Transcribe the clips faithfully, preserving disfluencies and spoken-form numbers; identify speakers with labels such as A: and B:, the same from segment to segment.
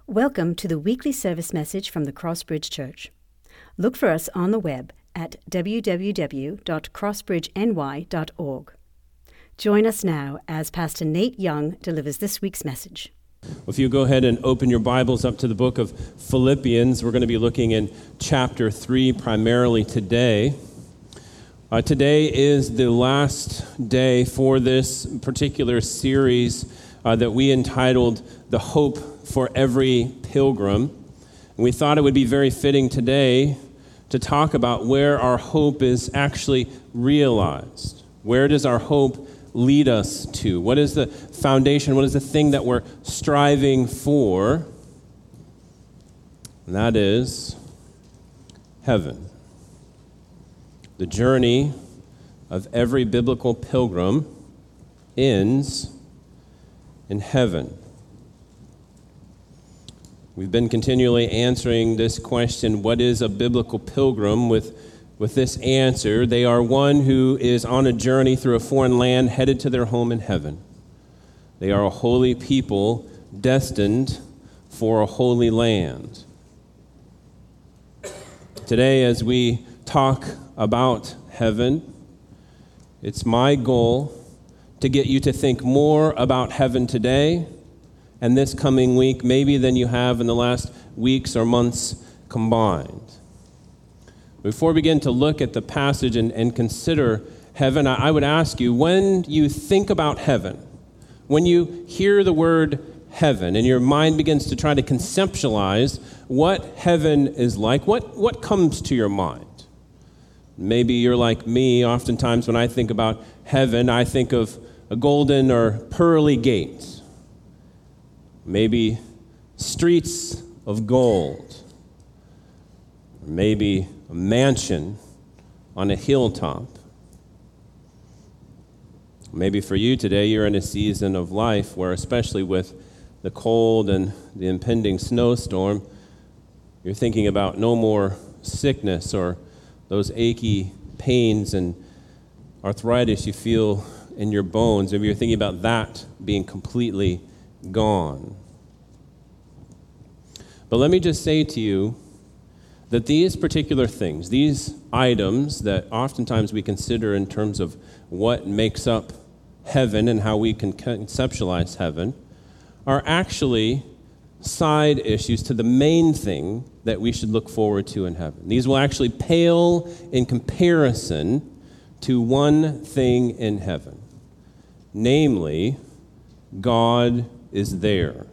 A: Welcome to the weekly service message from the Crossbridge Church. Look for us on the web at w w w dot crossbridge n y dot org. Join us now as Pastor Nate Young delivers this week's message.
B: If you go ahead and open your Bibles up to the book of Philippians, we're going to be looking in chapter three primarily today. Uh, today is the last day for this particular series uh, that we entitled The Hope for Every Pilgrim. And we thought it would be very fitting today to talk about where our hope is actually realized. Where does our hope lead us to? What is the foundation? What is the thing that we're striving for? And that is heaven. The journey of every biblical pilgrim ends in heaven. We've been continually answering this question, what is a biblical pilgrim? With, with this answer, they are one who is on a journey through a foreign land headed to their home in heaven. They are a holy people destined for a holy land. Today, as we talk about heaven, it's my goal to get you to think more about heaven today and this coming week, maybe than you have in the last weeks or months combined. Before we begin to look at the passage and, and consider heaven, I, I would ask you, when you think about heaven, when you hear the word heaven and your mind begins to try to conceptualize what heaven is like, what, what comes to your mind? Maybe you're like me. Oftentimes when I think about heaven, I think of a golden or pearly gate. Maybe streets of gold. Or maybe a mansion on a hilltop. Maybe for you today, you're in a season of life where, especially with the cold and the impending snowstorm, you're thinking about no more sickness or those achy pains and arthritis you feel in your bones. Maybe you're thinking about that being completely gone. But let me just say to you that these particular things, these items that oftentimes we consider in terms of what makes up heaven and how we can conceptualize heaven, are actually side issues to the main thing that we should look forward to in heaven. These will actually pale in comparison to one thing in heaven. Namely, God is there.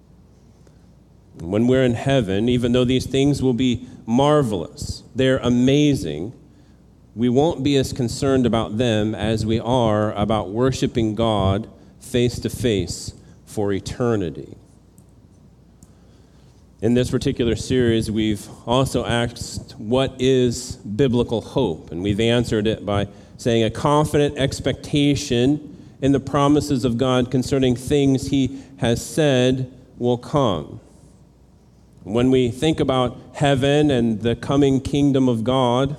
B: When we're in heaven, even though these things will be marvelous, they're amazing, we won't be as concerned about them as we are about worshiping God face to face for eternity. In this particular series, we've also asked, what is biblical hope? And we've answered it by saying a confident expectation in the promises of God concerning things He has said will come. When we think about heaven and the coming kingdom of God,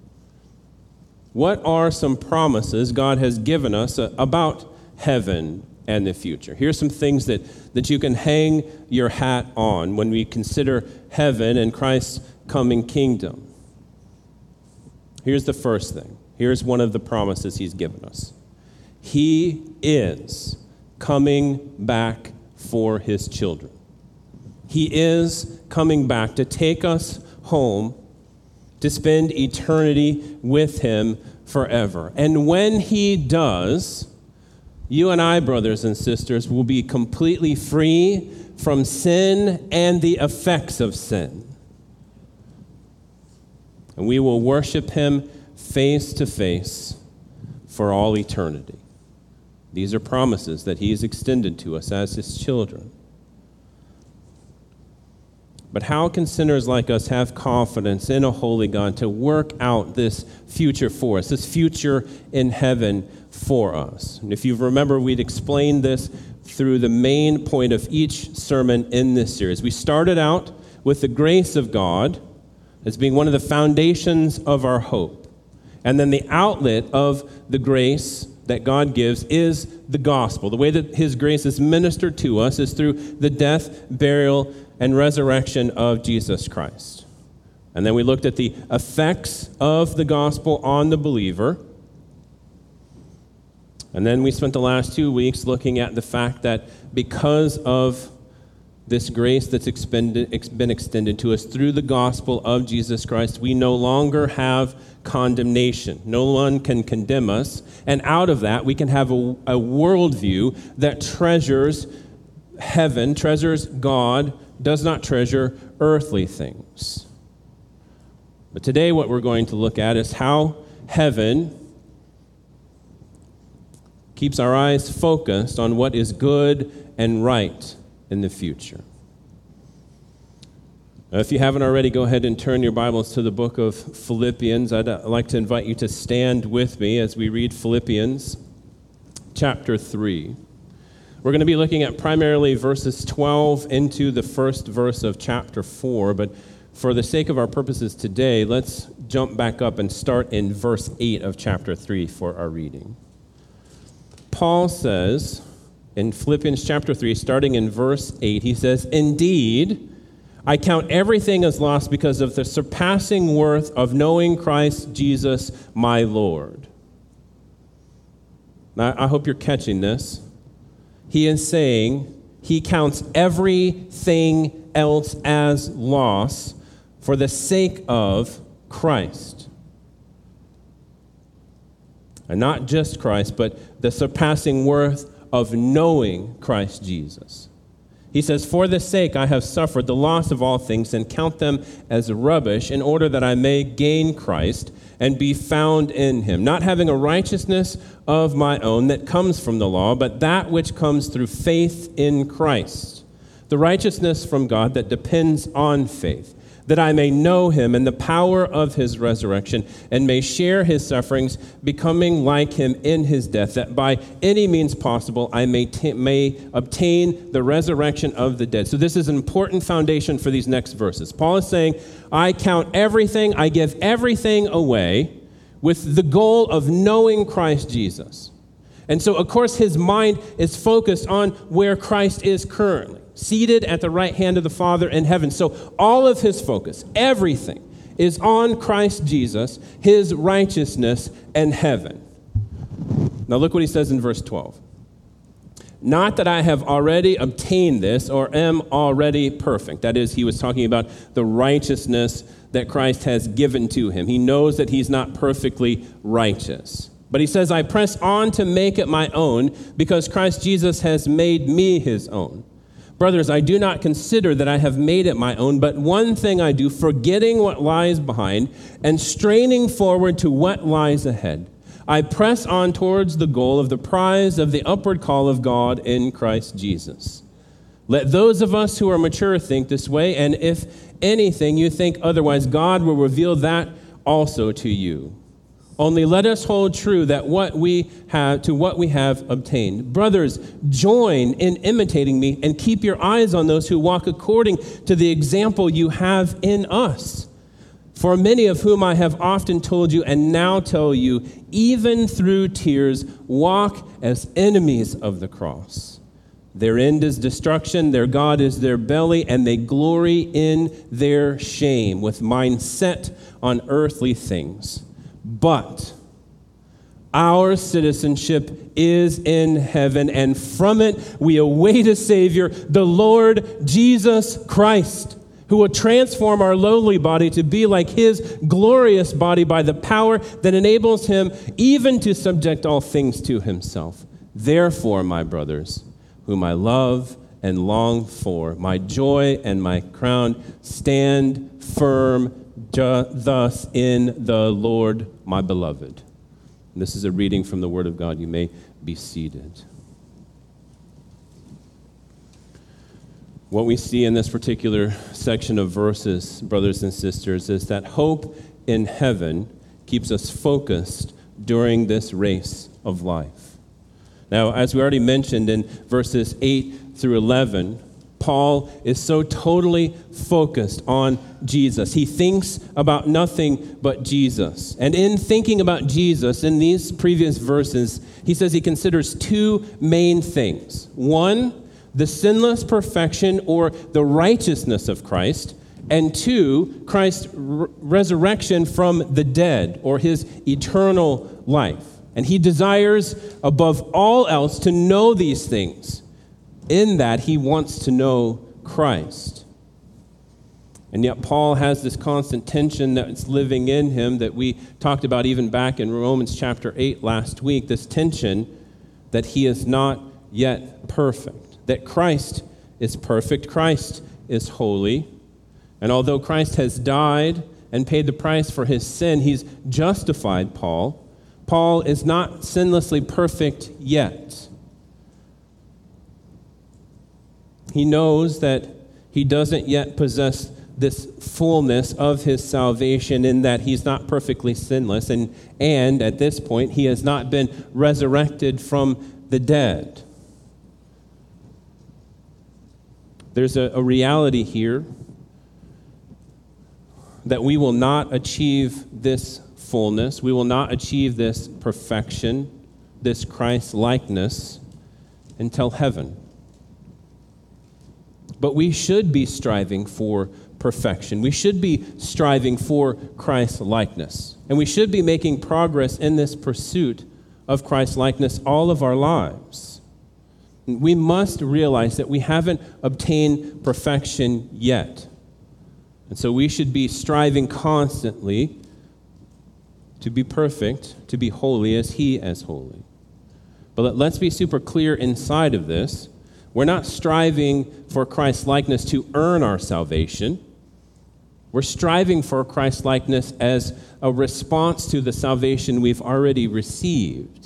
B: what are some promises God has given us about heaven and the future? Here's some things that, that you can hang your hat on when we consider heaven and Christ's coming kingdom. Here's the first thing. Here's one of the promises He's given us. He is coming back for His children. He is coming back to take us home, to spend eternity with Him forever. And when He does, you and I, brothers and sisters, will be completely free from sin and the effects of sin. And we will worship Him face to face for all eternity. These are promises that He has extended to us as His children. But how can sinners like us have confidence in a holy God to work out this future for us, this future in heaven for us? And if you remember, we'd explained this through the main point of each sermon in this series. We started out with the grace of God as being one of the foundations of our hope. And then the outlet of the grace that God gives is the gospel. The way that His grace is ministered to us is through the death, burial, and resurrection of Jesus Christ. And then we looked at the effects of the gospel on the believer. And then we spent the last two weeks looking at the fact that because of this grace that's expended, been extended to us through the gospel of Jesus Christ, we no longer have condemnation. No one can condemn us. And out of that, we can have a, a worldview that treasures heaven, treasures God, does not treasure earthly things. But today what we're going to look at is how heaven keeps our eyes focused on what is good and right in the future. Now, if you haven't already, go ahead and turn your Bibles to the book of Philippians. I'd like to invite you to stand with me as we read Philippians chapter three. We're going to be looking at primarily verses twelve into the first verse of chapter four, but for the sake of our purposes today, let's jump back up and start in verse eight of chapter three for our reading. Paul says in Philippians chapter three, starting in verse eight, he says, "Indeed, I count everything as lost because of the surpassing worth of knowing Christ Jesus my Lord." Now, I hope you're catching this. He is saying he counts everything else as loss for the sake of Christ. And not just Christ, but the surpassing worth of knowing Christ Jesus. He says, "For this sake I have suffered the loss of all things and count them as rubbish in order that I may gain Christ and be found in him, not having a righteousness of my own that comes from the law, but that which comes through faith in Christ, the righteousness from God that depends on faith, that I may know him and the power of his resurrection and may share his sufferings, becoming like him in his death, that by any means possible I may, t- may obtain the resurrection of the dead." So this is an important foundation for these next verses. Paul is saying, I count everything, I give everything away with the goal of knowing Christ Jesus. And so, of course, his mind is focused on where Christ is currently, seated at the right hand of the Father in heaven. So all of his focus, everything, is on Christ Jesus, his righteousness, and heaven. Now look what he says in verse twelve. "Not that I have already obtained this or am already perfect." That is, he was talking about the righteousness that Christ has given to him. He knows that he's not perfectly righteous. But he says, "I press on to make it my own because Christ Jesus has made me his own. Brothers, I do not consider that I have made it my own, but one thing I do, forgetting what lies behind and straining forward to what lies ahead, I press on towards the goal of the prize of the upward call of God in Christ Jesus. Let those of us who are mature think this way, and if anything you think otherwise, God will reveal that also to you. Only let us hold true that what we have to what we have obtained. Brothers, join in imitating me and keep your eyes on those who walk according to the example you have in us. For many of whom I have often told you and now tell you, even through tears, walk as enemies of the cross. Their end is destruction, their God is their belly, and they glory in their shame, with mind set on earthly things. But our citizenship is in heaven, and from it we await a Savior, the Lord Jesus Christ, who will transform our lowly body to be like his glorious body by the power that enables him even to subject all things to himself. Therefore, my brothers, whom I love and long for, my joy and my crown, stand firm ju- thus in the Lord, my beloved. And this is a reading from the Word of God. You may be seated. What we see in this particular section of verses, brothers and sisters, is that hope in heaven keeps us focused during this race of life. Now, as we already mentioned in verses eight through eleven, Paul is so totally focused on Jesus. He thinks about nothing but Jesus. And in thinking about Jesus, in these previous verses, he says he considers two main things. One, the sinless perfection or the righteousness of Christ, and two, Christ's r- resurrection from the dead or his eternal life. And he desires above all else to know these things. In that, he wants to know Christ. And yet Paul has this constant tension that's living in him that we talked about even back in Romans chapter eight last week, this tension that he is not yet perfect, that Christ is perfect, Christ is holy. And although Christ has died and paid the price for his sin, he's justified Paul. Paul is not sinlessly perfect yet. He knows that he doesn't yet possess this fullness of his salvation in that he's not perfectly sinless, and, and at this point, he has not been resurrected from the dead. There's a, a reality here that we will not achieve this fullness, we will not achieve this perfection, this Christ-likeness until heaven. But we should be striving for perfection. We should be striving for Christ-likeness. And we should be making progress in this pursuit of Christ-likeness all of our lives. We must realize that we haven't obtained perfection yet. And so we should be striving constantly to be perfect, to be holy as he is holy. But let's be super clear inside of this. We're not striving for Christ-likeness to earn our salvation. We're striving for Christ-likeness as a response to the salvation we've already received.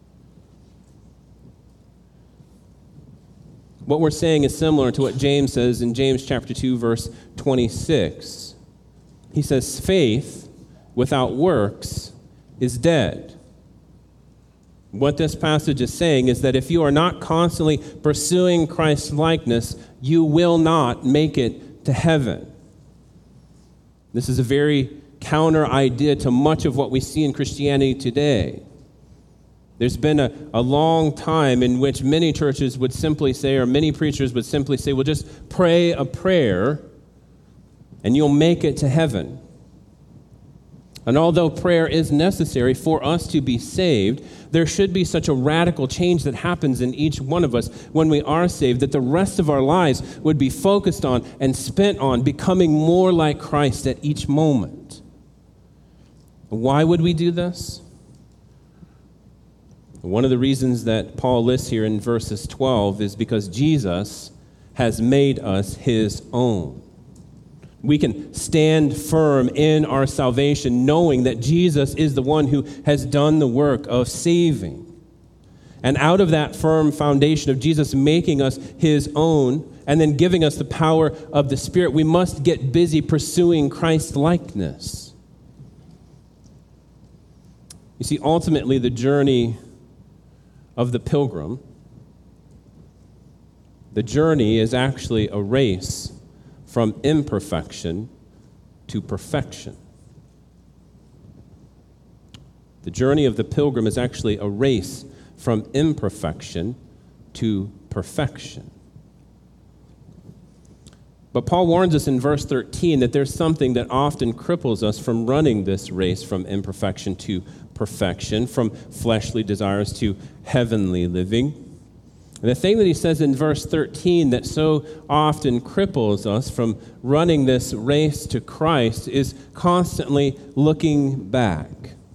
B: What we're saying is similar to what James says in James chapter two, verse twenty-six. He says, faith without works is dead. What this passage is saying is that if you are not constantly pursuing Christ's likeness, you will not make it to heaven. This is a very counter idea to much of what we see in Christianity today. There's been a, a long time in which many churches would simply say, or many preachers would simply say, well, just pray a prayer and you'll make it to heaven. And although prayer is necessary for us to be saved, there should be such a radical change that happens in each one of us when we are saved that the rest of our lives would be focused on and spent on becoming more like Christ at each moment. Why would we do this? One of the reasons that Paul lists here in verses twelve is because Jesus has made us his own. We can stand firm in our salvation knowing that Jesus is the one who has done the work of saving. And out of that firm foundation of Jesus making us his own and then giving us the power of the Spirit, we must get busy pursuing Christ-likeness. You see, ultimately, the journey of the pilgrim, the journey is actually a race from imperfection to perfection. The journey of the pilgrim is actually a race from imperfection to perfection. But Paul warns us in verse thirteen that there's something that often cripples us from running this race from imperfection to perfection, from fleshly desires to heavenly living. And the thing that he says in verse thirteen that so often cripples us from running this race to Christ is constantly looking back.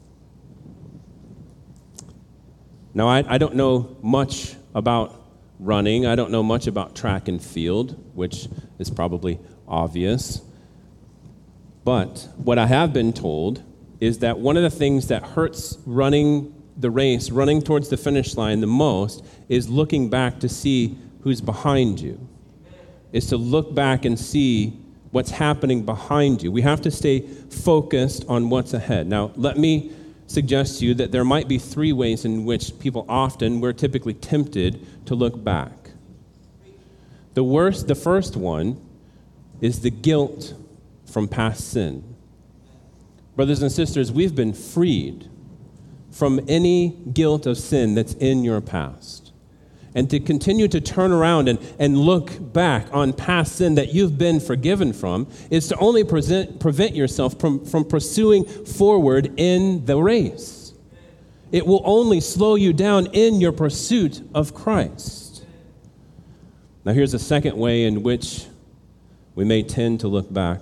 B: Now, I, I don't know much about running. I don't know much about track and field, which is probably obvious. But what I have been told is that one of the things that hurts running the race, running towards the finish line the most, is looking back to see who's behind you. Is to look back and see what's happening behind you. We have to stay focused on what's ahead. Now, let me suggest to you that there might be three ways in which people often, we're typically tempted to look back. The worst, the first one is the guilt from past sin. Brothers and sisters, we've been freed from any guilt of sin that's in your past. and to continue to turn around and, and look back on past sin that you've been forgiven from is to only present, prevent yourself from, from pursuing forward in the race. It will only slow you down in your pursuit of Christ. Now here's a second way in which we may tend to look back.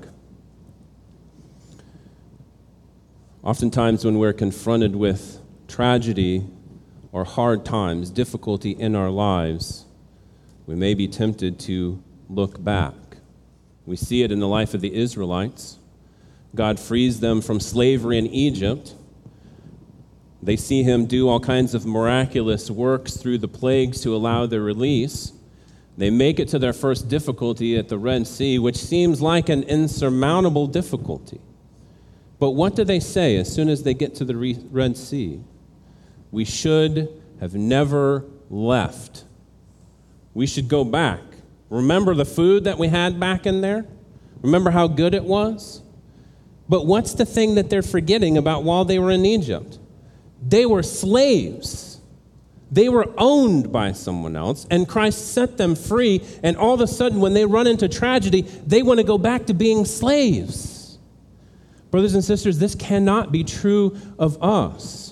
B: Oftentimes when we're confronted with tragedy or hard times, difficulty in our lives, we may be tempted to look back. We see it in the life of the Israelites. God frees them from slavery in Egypt. They see him do all kinds of miraculous works through the plagues to allow their release. They make it to their first difficulty at the Red Sea, which seems like an insurmountable difficulty. But what do they say as soon as they get to the Red Sea? We should have never left. We should go back. Remember the food that we had back in there? Remember how good it was? But what's the thing that they're forgetting about while they were in Egypt? They were slaves. They were owned by someone else, and Christ set them free, and all of a sudden, when they run into tragedy, they want to go back to being slaves. Brothers and sisters, this cannot be true of us.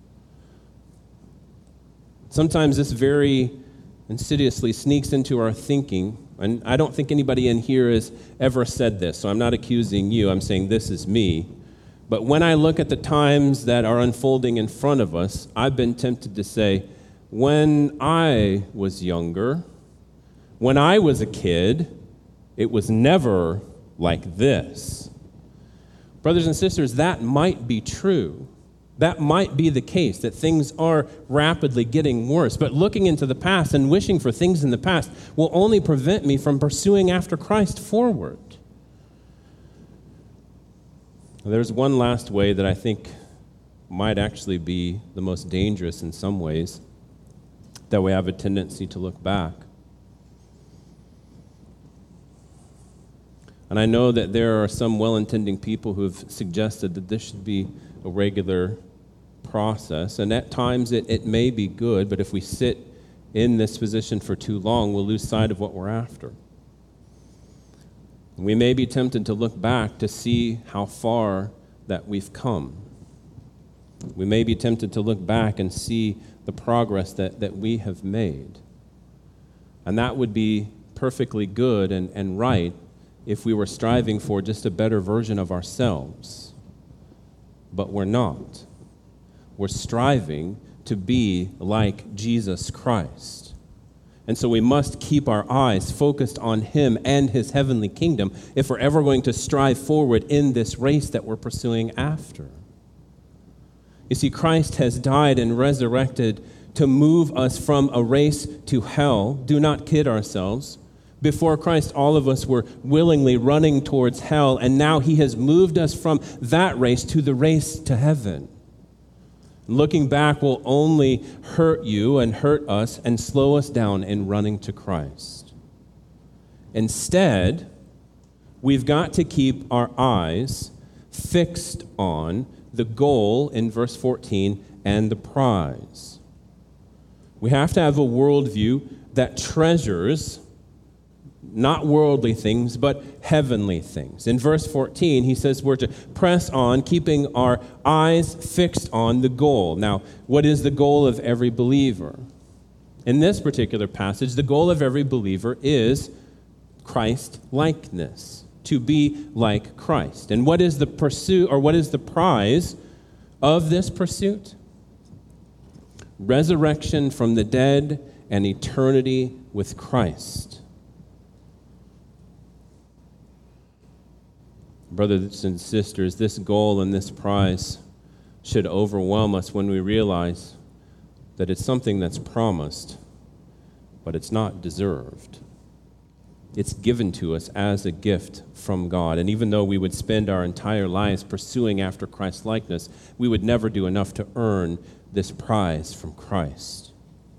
B: Sometimes this very insidiously sneaks into our thinking, and I don't think anybody in here has ever said this, so I'm not accusing you, I'm saying this is me. But when I look at the times that are unfolding in front of us, I've been tempted to say, when I was younger, when I was a kid, it was never like this. Brothers and sisters, that might be true. That might be the case, that things are rapidly getting worse. But looking into the past and wishing for things in the past will only prevent me from pursuing after Christ forward. There's one last way that I think might actually be the most dangerous in some ways, that we have a tendency to look back. And I know that there are some well-intending people who have suggested that this should be a regular process, and at times it, it may be good, but if we sit in this position for too long, we'll lose sight of what we're after. We may be tempted to look back to see how far that we've come. We may be tempted to look back and see the progress that, that we have made. And that would be perfectly good and, and right if we were striving for just a better version of ourselves. But we're not. We're striving to be like Jesus Christ. And so we must keep our eyes focused on him and his heavenly kingdom if we're ever going to strive forward in this race that we're pursuing after. You see, Christ has died and resurrected to move us from a race to hell. Do not kid ourselves. Before Christ, all of us were willingly running towards hell, and now he has moved us from that race to the race to heaven. Looking back will only hurt you and hurt us and slow us down in running to Christ. Instead, we've got to keep our eyes fixed on the goal in verse fourteen and the prize. We have to have a worldview that treasures not worldly things, but heavenly things. In verse fourteen, he says we're to press on, keeping our eyes fixed on the goal. Now, what is the goal of every believer? In this particular passage, the goal of every believer is Christ-likeness, to be like Christ. And what is the pursuit, or what is the prize of this pursuit? Resurrection from the dead and eternity with Christ. Brothers and sisters, this goal and this prize should overwhelm us when we realize that it's something that's promised, but it's not deserved. It's given to us as a gift from God. And even though we would spend our entire lives pursuing after Christ's likeness, we would never do enough to earn this prize from Christ.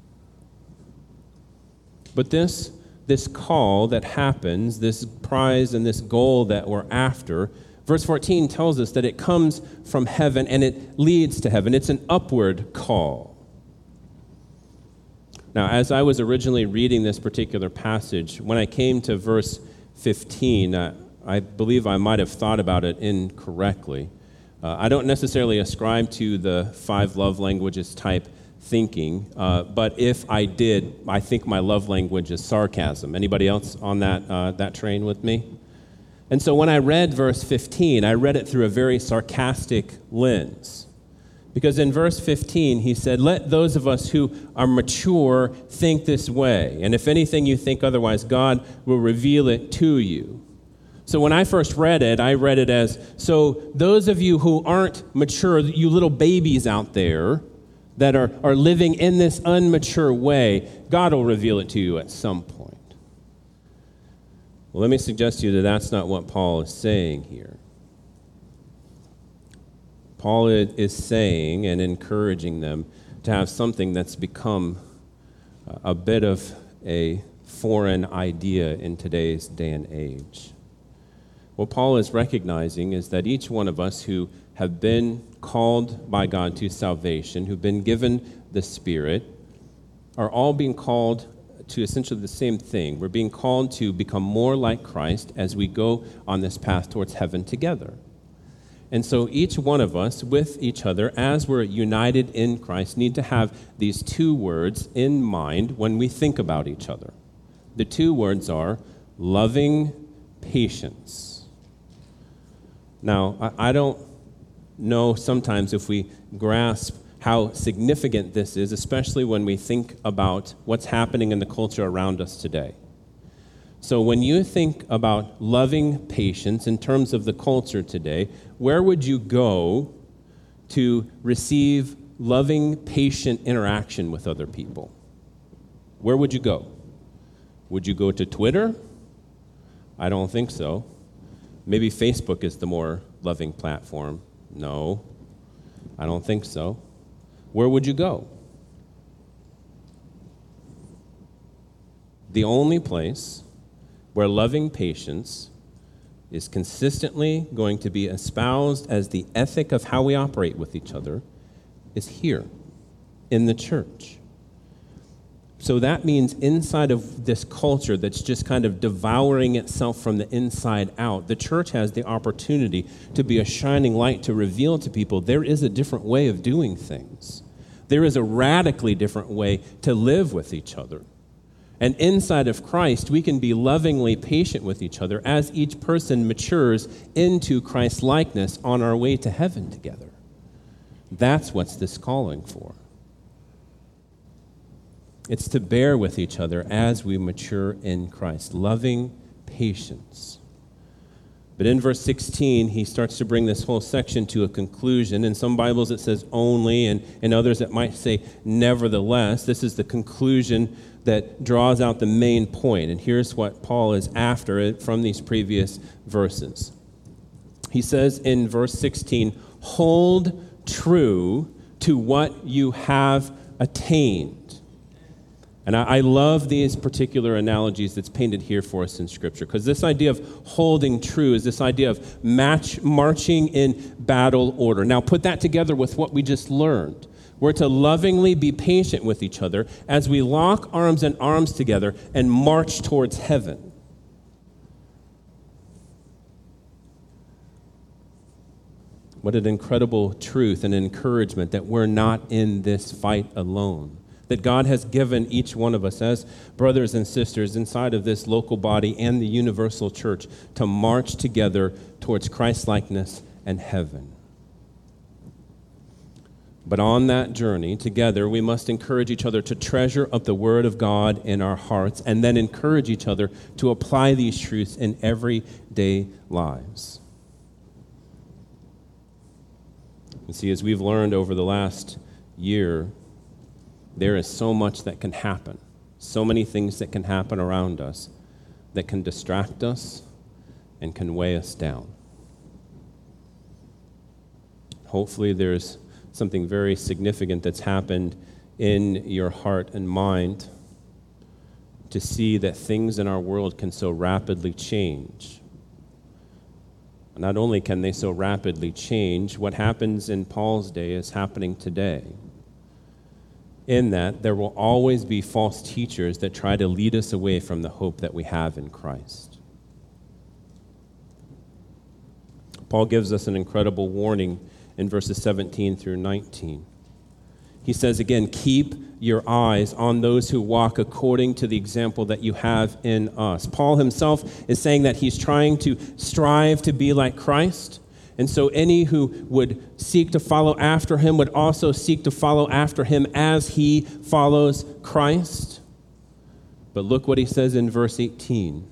B: But this This call that happens, this prize and this goal that we're after, verse fourteen tells us that it comes from heaven and it leads to heaven. It's an upward call. Now, as I was originally reading this particular passage, when I came to verse fifteen, uh, I believe I might have thought about it incorrectly. Uh, I don't necessarily ascribe to the five love languages type thinking, uh, but if I did, I think my love language is sarcasm. Anybody else on that uh, that train with me? And so when I read verse fifteen, I read it through a very sarcastic lens. Because in verse fifteen, he said, "Let those of us who are mature think this way, and if anything you think otherwise, God will reveal it to you." So when I first read it, I read it as, so those of you who aren't mature, you little babies out there that are, are living in this unmature way, God will reveal it to you at some point. Well, let me suggest to you that that's not what Paul is saying here. Paul is saying and encouraging them to have something that's become a bit of a foreign idea in today's day and age. What Paul is recognizing is that each one of us who have been called by God to salvation, who've been given the Spirit, are all being called to essentially the same thing. We're being called to become more like Christ as we go on this path towards heaven together. And so each one of us with each other, as we're united in Christ, need to have these two words in mind when we think about each other. The two words are loving patience. Now, I don't know sometimes if we grasp how significant this is, especially when we think about what's happening in the culture around us today. So when you think about loving patience in terms of the culture today, where would you go to receive loving, patient interaction with other people? Where would you go? Would you go to Twitter? I don't think so. Maybe Facebook is the more loving platform. No, I don't think so. Where would you go? The only place where loving patience is consistently going to be espoused as the ethic of how we operate with each other is here, in the church. So that means inside of this culture that's just kind of devouring itself from the inside out, the church has the opportunity to be a shining light to reveal to people there is a different way of doing things. There is a radically different way to live with each other. And inside of Christ, we can be lovingly patient with each other as each person matures into Christ's likeness on our way to heaven together. That's what's this calling for. It's to bear with each other as we mature in Christ, loving patience. But in verse sixteen, he starts to bring this whole section to a conclusion. In some Bibles it says only, and in others it might say nevertheless. This is the conclusion that draws out the main point. And here's what Paul is after it from these previous verses. He says in verse sixteen, hold true to what you have attained. And I, I love these particular analogies that's painted here for us in Scripture, because this idea of holding true is this idea of match, marching in battle order. Now put that together with what we just learned. We're to lovingly be patient with each other as we lock arms and arms together and march towards heaven. What an incredible truth and encouragement that we're not in this fight alone. That God has given each one of us as brothers and sisters inside of this local body and the universal church to march together towards Christ-likeness and heaven. But on that journey together, we must encourage each other to treasure up the Word of God in our hearts and then encourage each other to apply these truths in everyday lives. You see, as we've learned over the last year, there is so much that can happen, so many things that can happen around us that can distract us and can weigh us down. Hopefully there's something very significant that's happened in your heart and mind to see that things in our world can so rapidly change. Not only can they so rapidly change, what happens in Paul's day is happening today. in that there will always be false teachers that try to lead us away from the hope that we have in Christ. Paul gives us an incredible warning in verses seventeen through nineteen. He says again, keep your eyes on those who walk according to the example that you have in us. Paul himself is saying that he's trying to strive to be like Christ. And so any who would seek to follow after him would also seek to follow after him as he follows Christ. But look what he says in verse eighteen.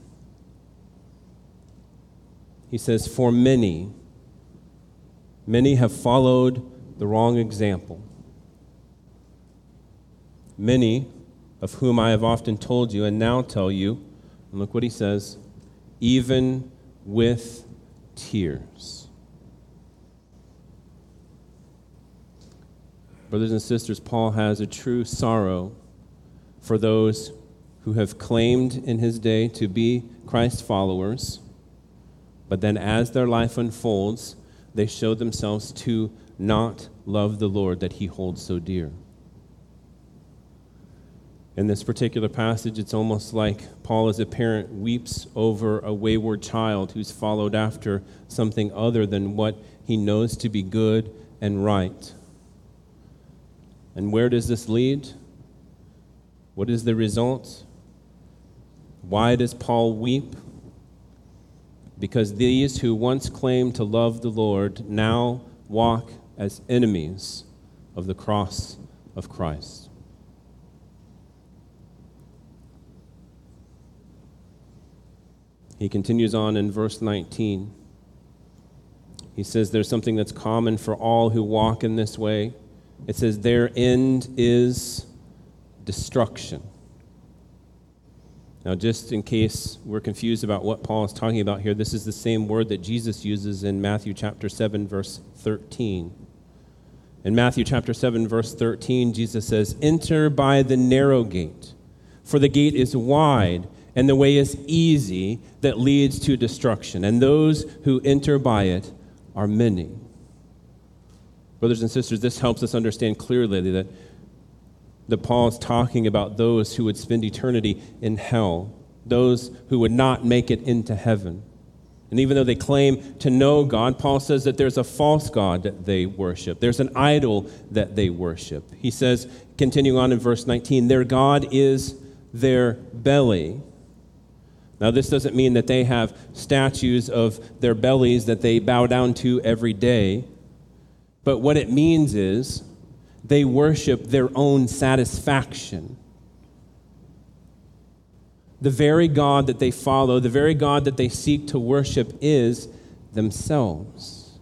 B: He says, for many, many have followed the wrong example. Many of whom I have often told you and now tell you, and look what he says, even with tears. Brothers and sisters, Paul has a true sorrow for those who have claimed in his day to be Christ followers, but then as their life unfolds, they show themselves to not love the Lord that he holds so dear. In this particular passage, it's almost like Paul as a parent weeps over a wayward child who's followed after something other than what he knows to be good and right. And where does this lead? What is the result? Why does Paul weep? Because these who once claimed to love the Lord now walk as enemies of the cross of Christ. He continues on in verse nineteen. He says there's something that's common for all who walk in this way. It says their end is destruction. Now, just in case we're confused about what Paul is talking about here, this is the same word that Jesus uses in Matthew chapter seven, verse thirteen. In Matthew chapter seven, verse thirteen, Jesus says, enter by the narrow gate, for the gate is wide, and the way is easy that leads to destruction, and those who enter by it are many. Brothers and sisters, this helps us understand clearly that, that Paul is talking about those who would spend eternity in hell, those who would not make it into heaven. And even though they claim to know God, Paul says that there's a false god that they worship. There's an idol that they worship. He says, continuing on in verse nineteen, their God is their belly. Now, this doesn't mean that they have statues of their bellies that they bow down to every day. But what it means is they worship their own satisfaction. The very God that they follow, the very God that they seek to worship is themselves.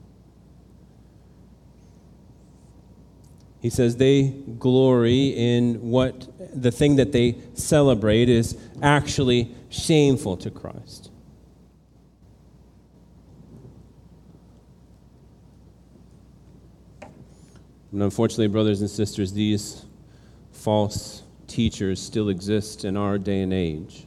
B: He says they glory in what the thing that they celebrate is actually shameful to Christ. And unfortunately, brothers and sisters, these false teachers still exist in our day and age.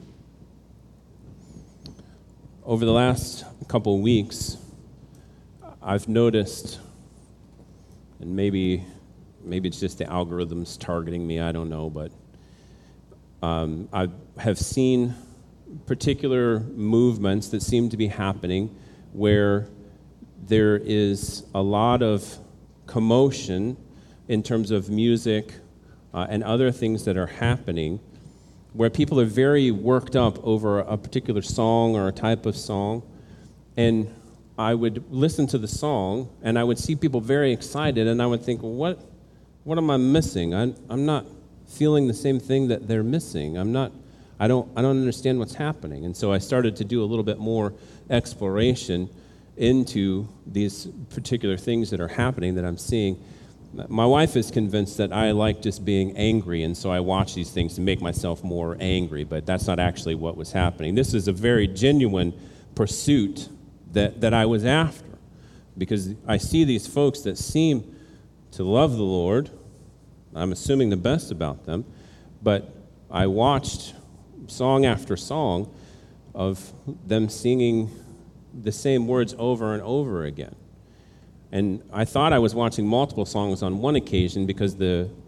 B: Over the last couple of weeks, I've noticed, and maybe maybe it's just the algorithms targeting me, I don't know, but um, I have seen particular movements that seem to be happening where there is a lot of commotion in terms of music uh, and other things that are happening where people are very worked up over a particular song or a type of song. And I would listen to the song and I would see people very excited and I would think, well, what what am I missing? I, I'm not feeling the same thing that they're missing. I'm not, I don't, I don't understand what's happening. And so I started to do a little bit more exploration into these particular things that are happening that I'm seeing. My wife is convinced that I like just being angry, and so I watch these things to make myself more angry, but that's not actually what was happening. This is a very genuine pursuit that, that I was after, because I see these folks that seem to love the Lord. I'm assuming the best about them, but I watched song after song of them singing the same words over and over again. And I thought I was watching multiple songs on one occasion because the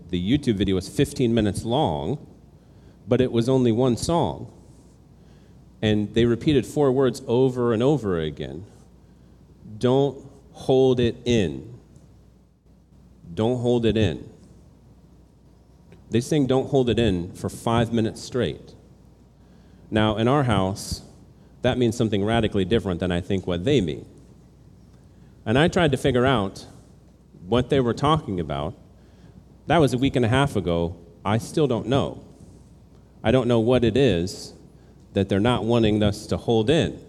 B: the YouTube video was fifteen minutes long, but it was only one song. And they repeated four words over and over again. Don't hold it in. Don't hold it in. They sing Don't Hold It In for five minutes straight. Now, in our house, that means something radically different than I think what they mean. And I tried to figure out what they were talking about. That was a week and a half ago. I still don't know. I don't know what it is that they're not wanting us to hold in.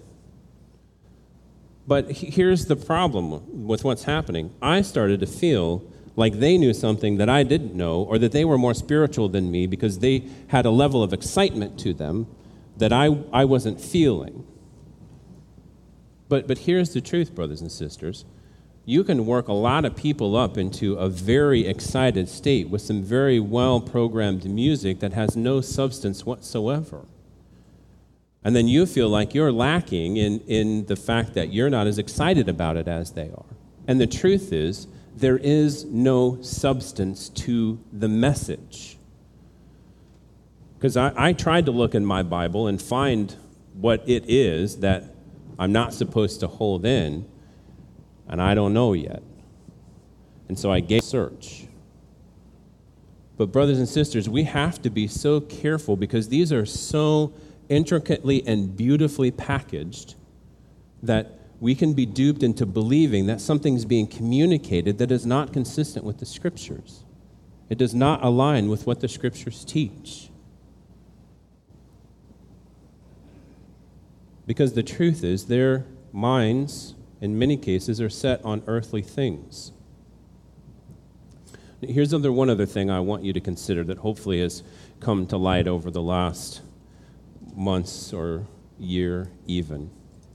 B: But here's the problem with what's happening. I started to feel like they knew something that I didn't know, or that they were more spiritual than me because they had a level of excitement to them that I, I wasn't feeling. But, but here's the truth, brothers and sisters. You can work a lot of people up into a very excited state with some very well-programmed music that has no substance whatsoever. And then you feel like you're lacking in, in the fact that you're not as excited about it as they are. And the truth is, there is no substance to the message. Because I, I tried to look in my Bible and find what it is that I'm not supposed to hold in, and I don't know yet. And so I gave a search. But brothers and sisters, we have to be so careful because these are so intricately and beautifully packaged that we can be duped into believing that something's being communicated that is not consistent with the Scriptures. It does not align with what the Scriptures teach. Because the truth is, their minds, in many cases, are set on earthly things. Here's other, one other thing I want you to consider that hopefully has come to light over the last months or year even.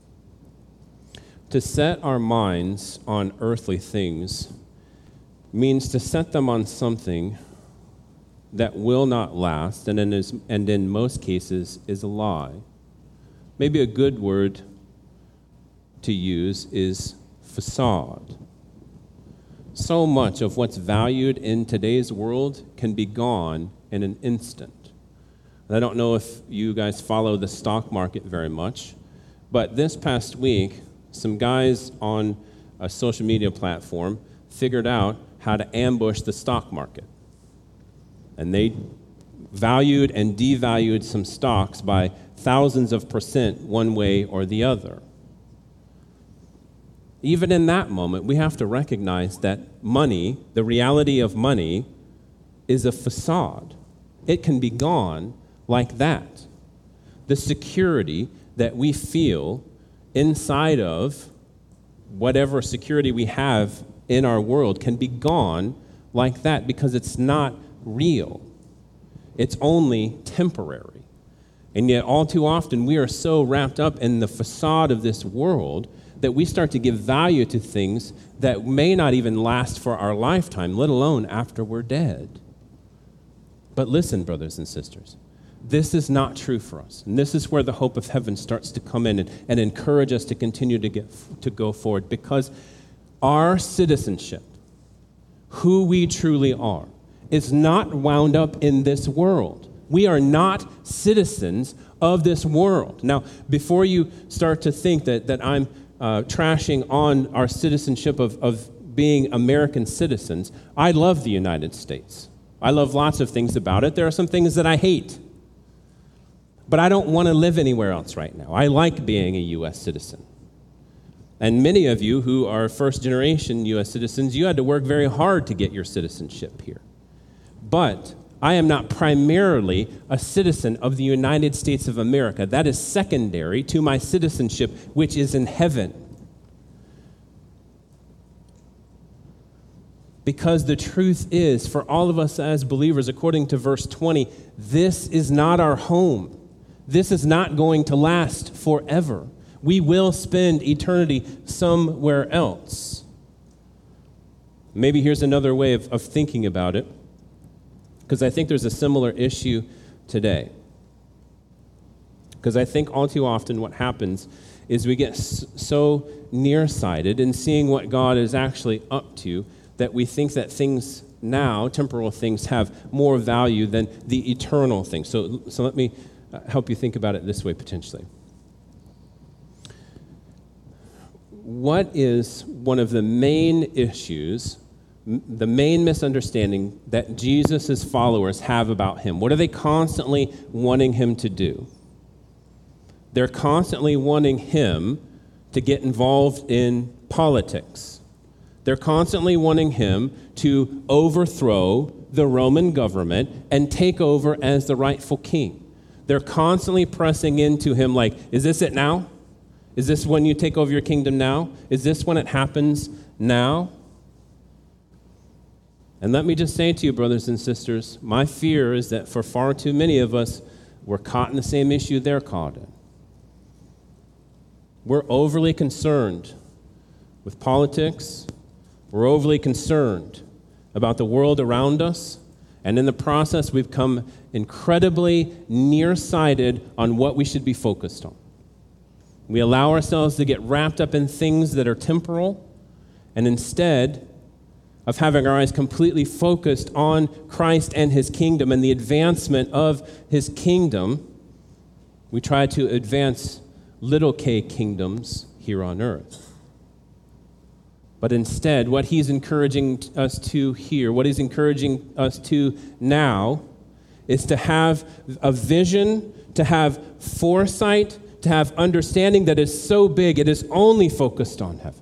B: To set our minds on earthly things means to set them on something that will not last, and in, is, and in most cases is a lie. Maybe a good word to use is facade. So much of what's valued in today's world can be gone in an instant. I don't know if you guys follow the stock market very much, but this past week, some guys on a social media platform figured out how to ambush the stock market. And they valued and devalued some stocks by thousands of percent one way or the other. Even in that moment, we have to recognize that money, the reality of money, is a facade. It can be gone like that. The security that we feel inside of whatever security we have in our world can be gone like that because it's not real. It's only temporary. And yet all too often we are so wrapped up in the facade of this world that we start to give value to things that may not even last for our lifetime, let alone after we're dead. But listen, brothers and sisters, this is not true for us. And this is where the hope of heaven starts to come in and, and encourage us to continue to get to go forward, because our citizenship, who we truly are, is not wound up in this world. We are not citizens of this world. Now, before you start to think that, that I'm uh, trashing on our citizenship of, of being American citizens, I love the United States. I love lots of things about it. There are some things that I hate. But I don't want to live anywhere else right now. I like being a U S citizen. And many of you who are first-generation U S citizens, you had to work very hard to get your citizenship here. But I am not primarily a citizen of the United States of America. That is secondary to my citizenship, which is in heaven. Because the truth is, for all of us as believers, according to verse twenty, this is not our home. This is not going to last forever. We will spend eternity somewhere else. Maybe here's another way of, of thinking about it, because I think there's a similar issue today. Because I think all too often what happens is we get so nearsighted in seeing what God is actually up to that we think that things now, temporal things, have more value than the eternal things. So, so let me help you think about it this way, potentially. What is one of the main issues, the main misunderstanding that Jesus' followers have about him? What are they constantly wanting him to do? They're constantly wanting him to get involved in politics. They're constantly wanting him to overthrow the Roman government and take over as the rightful king. They're constantly pressing into him like, is this it now? Is this when you take over your kingdom now? Is this when it happens now? And let me just say to you, brothers and sisters, my fear is that for far too many of us, we're caught in the same issue they're caught in. We're overly concerned with politics. We're overly concerned about the world around us. And in the process, we've come incredibly nearsighted on what we should be focused on. We allow ourselves to get wrapped up in things that are temporal, and instead of having our eyes completely focused on Christ and his kingdom and the advancement of his kingdom, we try to advance little k kingdoms here on earth. But instead, what he's encouraging us to here, what he's encouraging us to now, is to have a vision, to have foresight, to have understanding that is so big, it is only focused on heaven.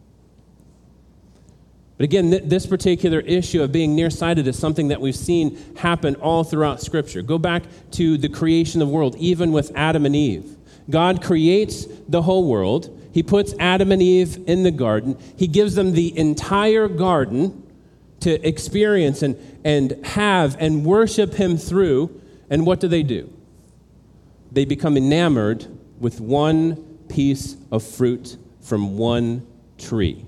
B: But again, th- this particular issue of being nearsighted is something that we've seen happen all throughout Scripture. Go back to the creation of the world, even with Adam and Eve. God creates the whole world. He puts Adam and Eve in the garden. He gives them the entire garden to experience and, and have and worship him through. And what do they do? They become enamored with one piece of fruit from one tree.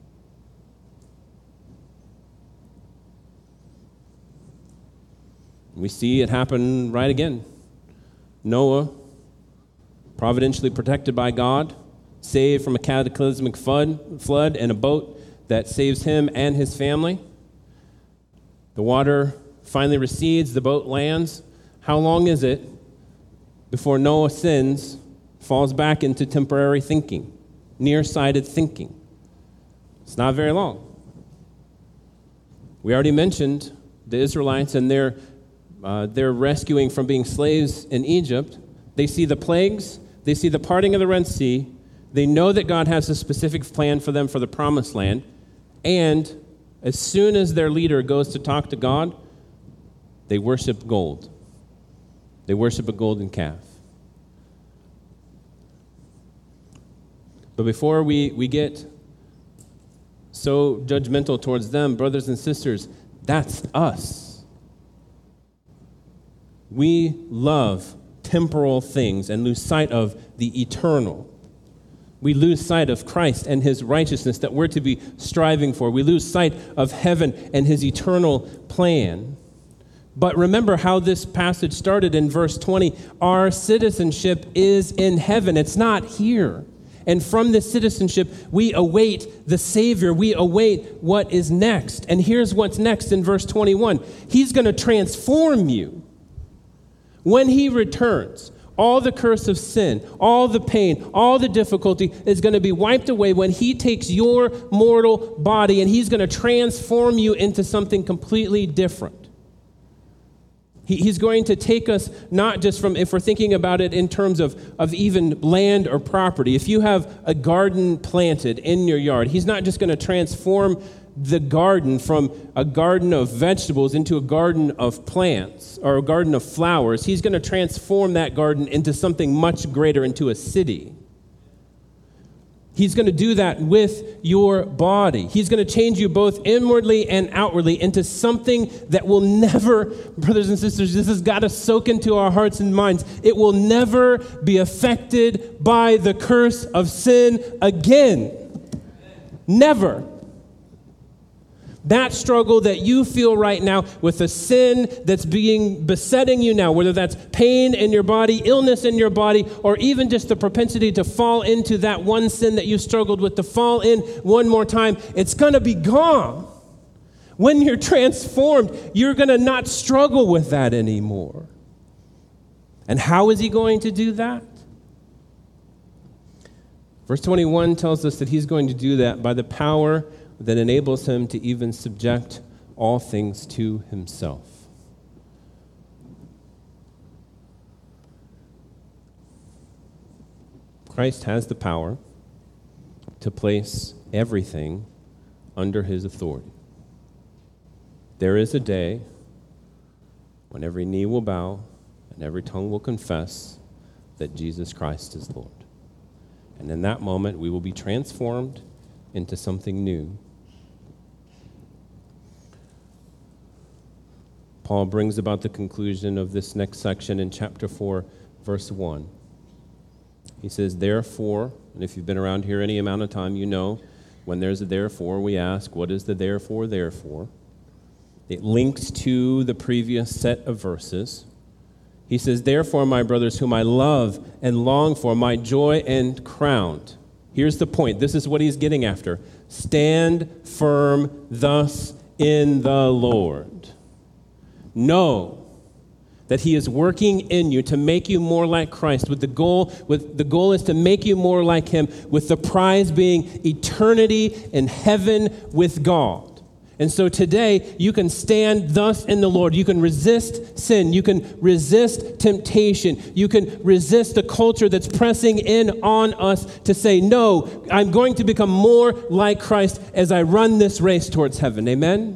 B: We see it happen right again. Noah, providentially protected by God, saved from a cataclysmic flood, flood and a boat that saves him and his family. The water finally recedes, the boat lands. How long is it before Noah sins, falls back into temporary thinking, nearsighted thinking? It's not very long. We already mentioned the Israelites and their, uh, their rescuing from being slaves in Egypt. They see the plagues, they see the parting of the Red Sea, they know that God has a specific plan for them for the promised land, and as soon as their leader goes to talk to God, they worship gold. They worship a golden calf. But before we, we get so judgmental towards them, brothers and sisters, that's us. We love temporal things and lose sight of the eternal. We lose sight of Christ and his righteousness that we're to be striving for. We lose sight of heaven and his eternal plan. But remember how this passage started in verse twenty. Our citizenship is in heaven. It's not here. And from this citizenship, we await the Savior. We await what is next. And here's what's next in verse twenty-one. He's going to transform you. When he returns, all the curse of sin, all the pain, all the difficulty is going to be wiped away when he takes your mortal body and he's going to transform you into something completely different. He, he's going to take us not just from, if we're thinking about it in terms of, of even land or property, if you have a garden planted in your yard, he's not just going to transform the garden from a garden of vegetables into a garden of plants or a garden of flowers. He's going to transform that garden into something much greater, into a city. He's going to do that with your body. He's going to change you both inwardly and outwardly into something that will never, brothers and sisters, this has got to soak into our hearts and minds. It will never be affected by the curse of sin again. Never. That struggle that you feel right now with the sin that's being besetting you now, whether that's pain in your body, illness in your body, or even just the propensity to fall into that one sin that you struggled with, to fall in one more time, it's going to be gone When you're transformed, you're going to not struggle with that anymore. And how is he going to do that? Verse twenty-one tells us that he's going to do that by the power that enables him to even subject all things to himself. Christ has the power to place everything under his authority. There is a day when every knee will bow and every tongue will confess that Jesus Christ is Lord. And in that moment, we will be transformed into something new. Paul brings about the conclusion of this next section in chapter four, verse one. He says, therefore, and if you've been around here any amount of time, you know when there's a therefore, we ask, what is the therefore, therefore? It links to the previous set of verses. He says, therefore, my brothers, whom I love and long for, my joy and crown. Here's the point. This is what he's getting after. Stand firm thus in the Lord. Know that he is working in you to make you more like Christ. With the goal, with the goal is to make you more like him, with the prize being eternity in heaven with God. And so today, you can stand thus in the Lord. You can resist sin. You can resist temptation. You can resist the culture that's pressing in on us to say, no, I'm going to become more like Christ as I run this race towards heaven. Amen?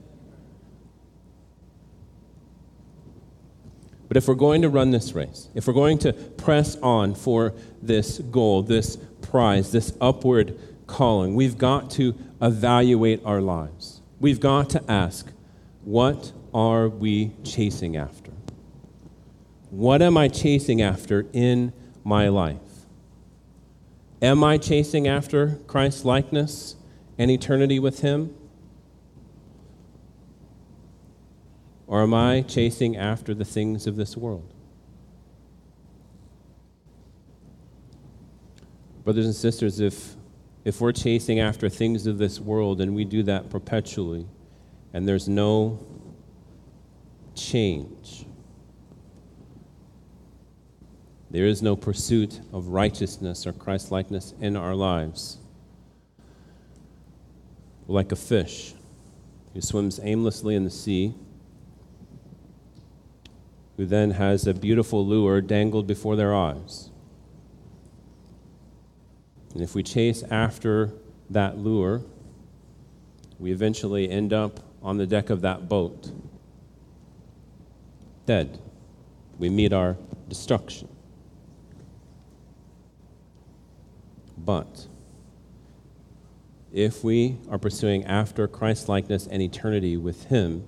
B: But if we're going to run this race, if we're going to press on for this goal, this prize, this upward calling, we've got to evaluate our lives. We've got to ask, what are we chasing after? What am I chasing after in my life? Am I chasing after Christ's likeness and eternity with him? Or am I chasing after the things of this world? Brothers and sisters, if If we're chasing after things of this world and we do that perpetually and there's no change, there is no pursuit of righteousness or Christ-likeness in our lives, we're like a fish who swims aimlessly in the sea, who then has a beautiful lure dangled before their eyes. And if we chase after that lure, we eventually end up on the deck of that boat, dead. We meet our destruction. But if we are pursuing after Christ-likeness and eternity with him,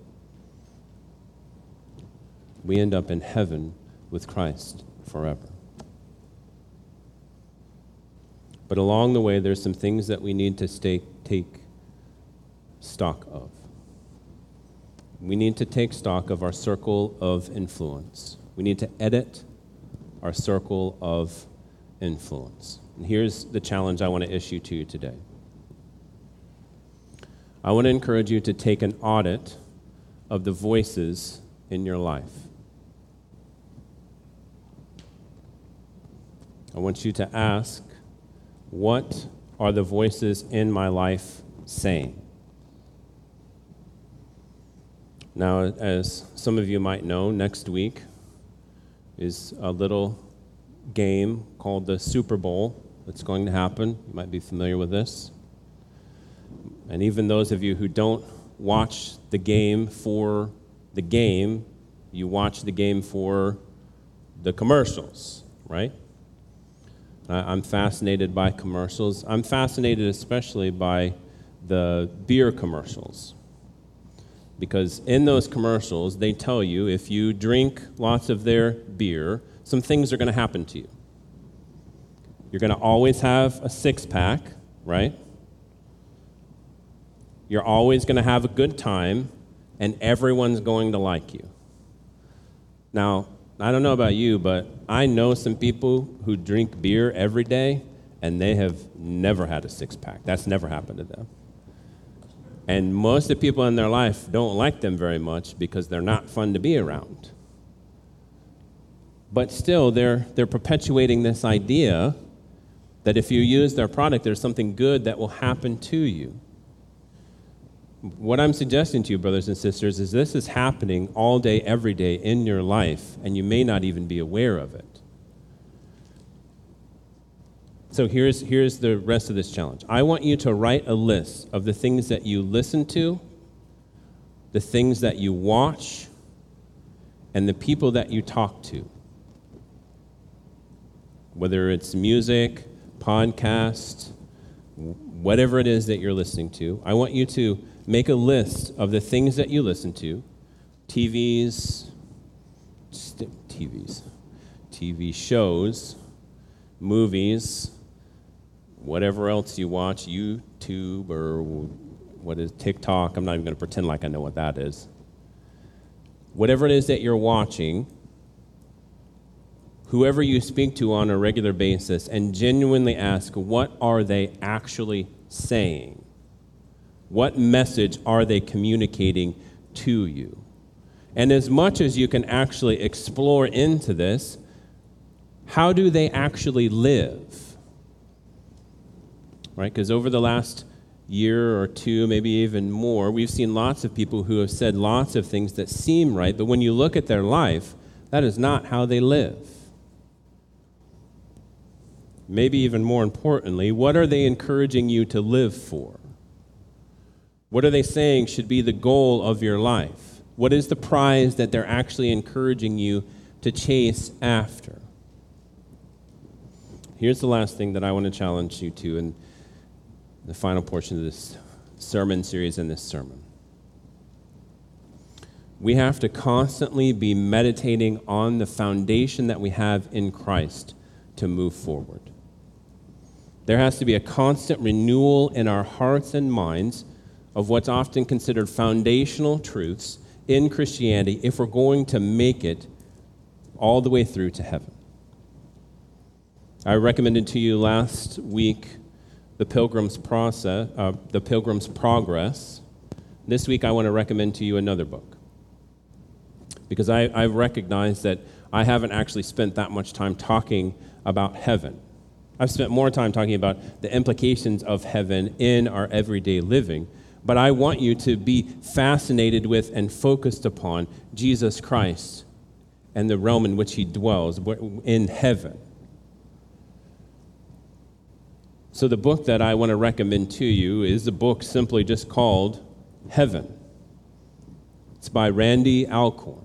B: we end up in heaven with Christ forever. But along the way, there's some things that we need to stay, take stock of. We need to take stock of our circle of influence. We need to edit our circle of influence. And here's the challenge I want to issue to you today. I want to encourage you to take an audit of the voices in your life. I want you to ask, what are the voices in my life saying? Now, as some of you might know, next week is a little game called the Super Bowl that's going to happen. You might be familiar with this. And even those of you who don't watch the game for the game, you watch the game for the commercials, right? I'm fascinated by commercials. I'm fascinated especially by the beer commercials. Because in those commercials, they tell you if you drink lots of their beer, some things are going to happen to you. You're going to always have a six-pack, right? You're always going to have a good time, and everyone's going to like you. Now, I don't know about you, but I know some people who drink beer every day, and they have never had a six-pack. That's never happened to them. And most of the people in their life don't like them very much because they're not fun to be around. But still, they're, they're perpetuating this idea that if you use their product, there's something good that will happen to you. What I'm suggesting to you, brothers and sisters, is this is happening all day, every day in your life, and you may not even be aware of it. So here's, here's the rest of this challenge. I want you to write a list of the things that you listen to, the things that you watch, and the people that you talk to. Whether it's music, podcast, whatever it is that you're listening to, I want you to make a list of the things that you listen to, T Vs, st- T Vs, T V shows, movies, whatever else you watch, YouTube or what is TikTok. I'm not even going to pretend like I know what that is. Whatever it is that you're watching, whoever you speak to on a regular basis, and genuinely ask, what are they actually saying? What message are they communicating to you? And as much as you can actually explore into this, how do they actually live? Right? Because over the last year or two, maybe even more, we've seen lots of people who have said lots of things that seem right, but when you look at their life, that is not how they live. Maybe even more importantly, what are they encouraging you to live for? What are they saying should be the goal of your life? What is the prize that they're actually encouraging you to chase after? Here's the last thing that I want to challenge you to in the final portion of this sermon series and this sermon. We have to constantly be meditating on the foundation that we have in Christ to move forward. There has to be a constant renewal in our hearts and minds of what's often considered foundational truths in Christianity if we're going to make it all the way through to heaven. I recommended to you last week the Pilgrim's Process, uh, the Pilgrim's Progress. This week I want to recommend to you another book because I, I recognize that I haven't actually spent that much time talking about heaven. I've spent more time talking about the implications of heaven in our everyday living, but I want you to be fascinated with and focused upon Jesus Christ and the realm in which he dwells in heaven. So the book that I want to recommend to you is a book simply just called Heaven. It's by Randy Alcorn.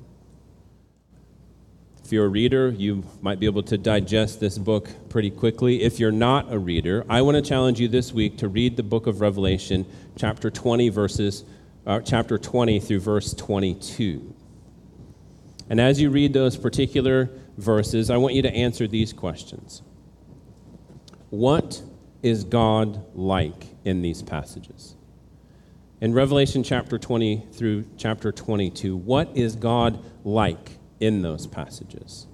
B: If you're a reader, you might be able to digest this book pretty quickly. If you're not a reader, I want to challenge you this week to read the book of Revelation, chapter twenty, verses, uh, chapter twenty through verse twenty-two. And as you read those particular verses, I want you to answer these questions. What is God like in these passages? In Revelation chapter twenty through chapter twenty-two, what is God like in those passages?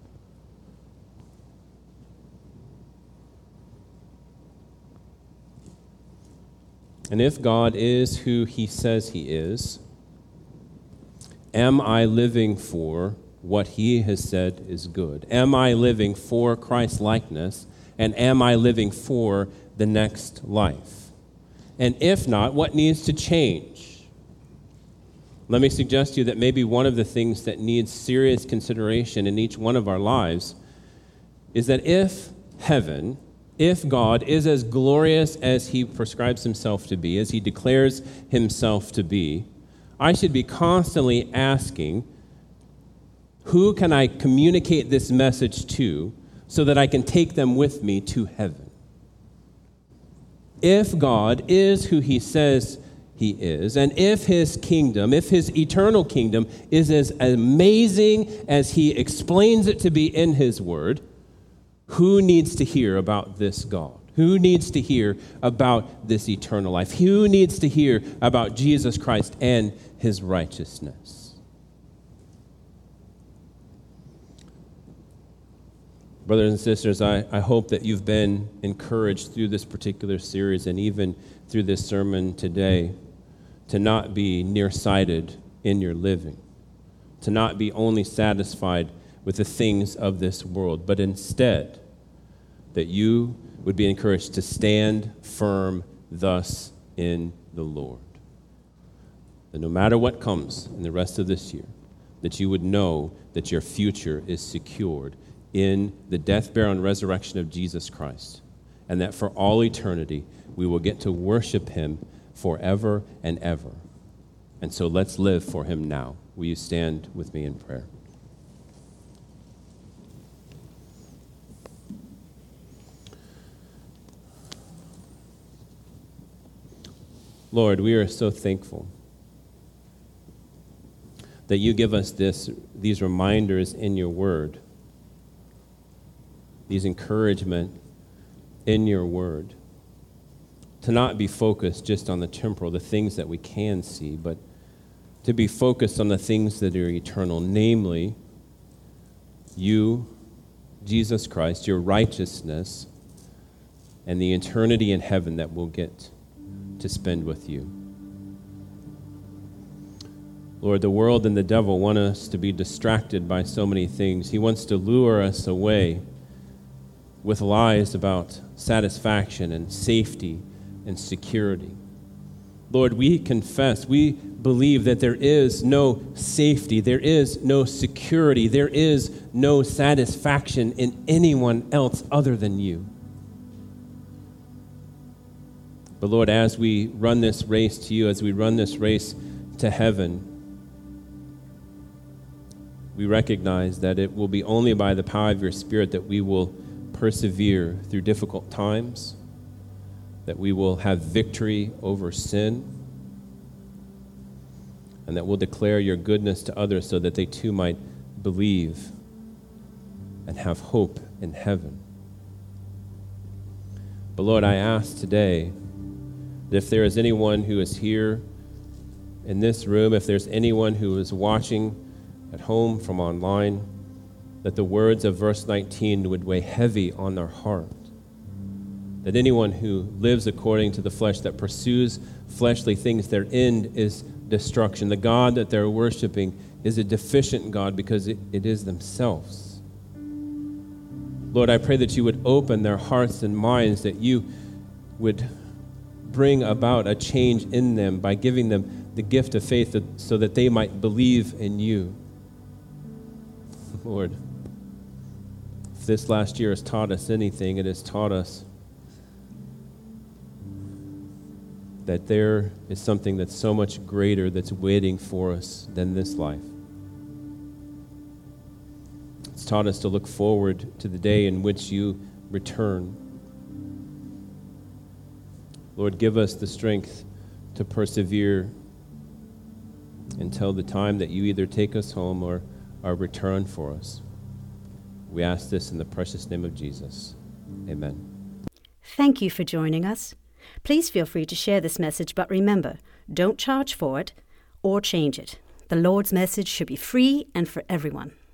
B: And if God is who he says he is, am I living for what he has said is good? Am I living for Christ's likeness? And am I living for the next life? And if not, what needs to change? Let me suggest to you that maybe one of the things that needs serious consideration in each one of our lives is that if heaven, if God is as glorious as he prescribes himself to be, as he declares himself to be, I should be constantly asking, who can I communicate this message to so that I can take them with me to heaven? If God is who he says he is, and if his kingdom, if his eternal kingdom is as amazing as he explains it to be in his word, who needs to hear about this God? Who needs to hear about this eternal life? Who needs to hear about Jesus Christ and his righteousness? Brothers and sisters, I, I hope that you've been encouraged through this particular series and even through this sermon today to not be nearsighted in your living, to not be only satisfied with the things of this world, but instead that you would be encouraged to stand firm thus in the Lord. That no matter what comes in the rest of this year, that you would know that your future is secured in the death, burial, and resurrection of Jesus Christ, and that for all eternity we will get to worship him forever and ever. And so let's live for him now. Will you stand with me in prayer? Lord, we are so thankful that you give us this, these reminders in your word, these encouragement in your word, to not be focused just on the temporal, the things that we can see, but to be focused on the things that are eternal, namely you, Jesus Christ, your righteousness, and the eternity in heaven that we'll get to spend with you. Lord, the world and the devil want us to be distracted by so many things. He wants to lure us away with lies about satisfaction and safety and security. Lord, we confess, we believe that there is no safety, there is no security, there is no satisfaction in anyone else other than you. But Lord, as we run this race to you, as we run this race to heaven, we recognize that it will be only by the power of your Spirit that we will persevere through difficult times, that we will have victory over sin, and that we'll declare your goodness to others so that they too might believe and have hope in heaven. But Lord, I ask today that if there is anyone who is here in this room, if there's anyone who is watching at home from online, that the words of verse nineteen would weigh heavy on their heart. That anyone who lives according to the flesh, that pursues fleshly things, their end is destruction. The God that they're worshiping is a deficient God because it, it is themselves. Lord, I pray that you would open their hearts and minds, that you would bring about a change in them by giving them the gift of faith that, so that they might believe in you. Lord, if this last year has taught us anything, it has taught us that there is something that's so much greater that's waiting for us than this life. It's taught us to look forward to the day in which you return. Lord, give us the strength to persevere until the time that you either take us home or are return for us. We ask this in the precious name of Jesus. Amen.
A: Thank you for joining us. Please feel free to share this message, but remember, don't charge for it or change it. The Lord's message should be free and for everyone.